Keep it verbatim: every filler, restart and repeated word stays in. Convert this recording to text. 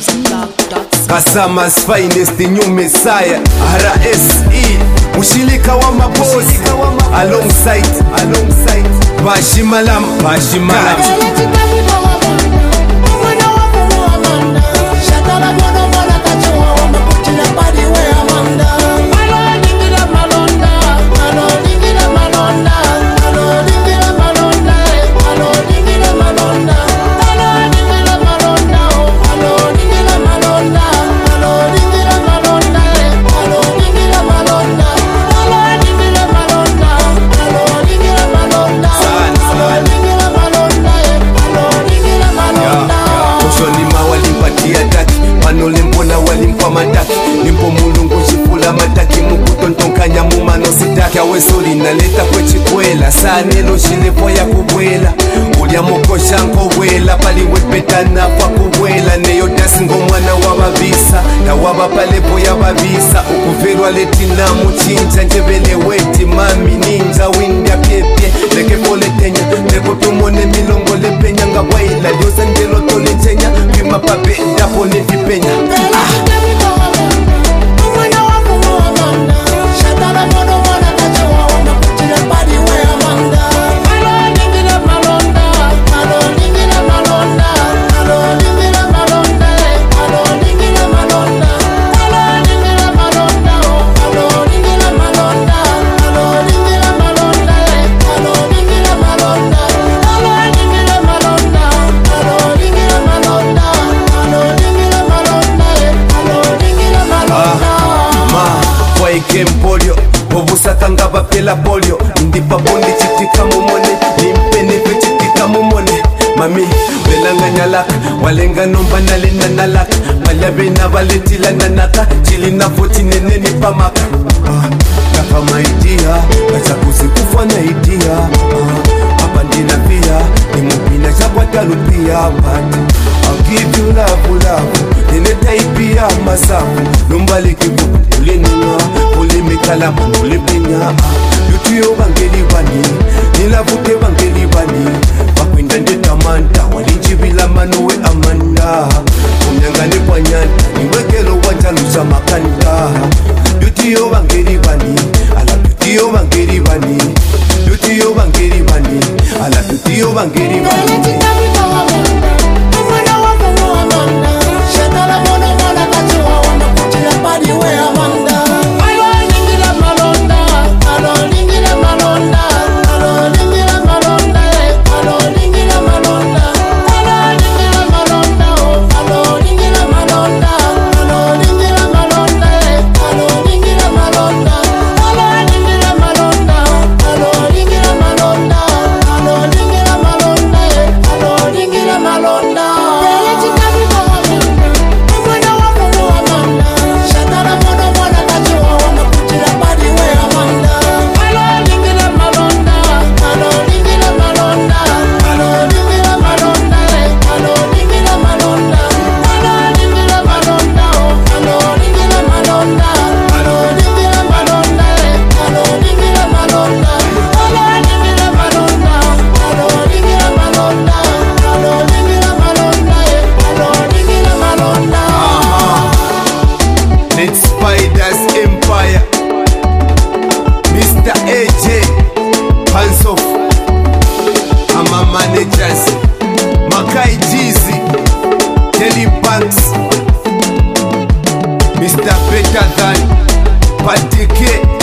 Kasama's finest, the new messiah, R S E, Mushilika wa mabosi, alongside, alongside, Bashimalam, Bashimalam. Nimpo mulungu jifula mataki mukutontonkanya mumano sitaki awesoli naleta kwechikwela sanelo shilepo ya kubwela ulya mukosha nkowela paliwepetana kwa kubwela neyo dasingo mwana wababisa na wabapalepo ya babisa ukuverwa letina muchinja njebele weti mami ninja windia pyepye leke poletenya leko tumone milongo lepenya ngabwaila lyoza njelo tolenchenya pima pape dapo nefipenya ah. Polio, obusaka nga bapela polio ndipa bondi chitika mumone nimpene chitika mumone mami belanganyalaka walenga nomba nalenda nalaka balabe na baletila nanaka chilina foti nene ni pamaka ah, kama idea kacha kuzikufa na idea ah, hapa ndina pia ni mupina chakwa talupia but I'll give you love love nene taipia masafu numbali kibu ulinina ulimikala ulipenya yutuyo bangeli bani nilavute bangeli bani bakwinda ndetamanta walijibila manuwe amanda umnyangane kwa nyanda niwekelo wajaluza makanda yutuyo bangeli bani ala yutuyo bangeli bani yutuyo bangeli bani ala yutuyo bangeli bani. Empire, Mister A J, hands off, I'm a managers, Makai Jeezy, Kelly Banks, Mister Better Than, Patty K.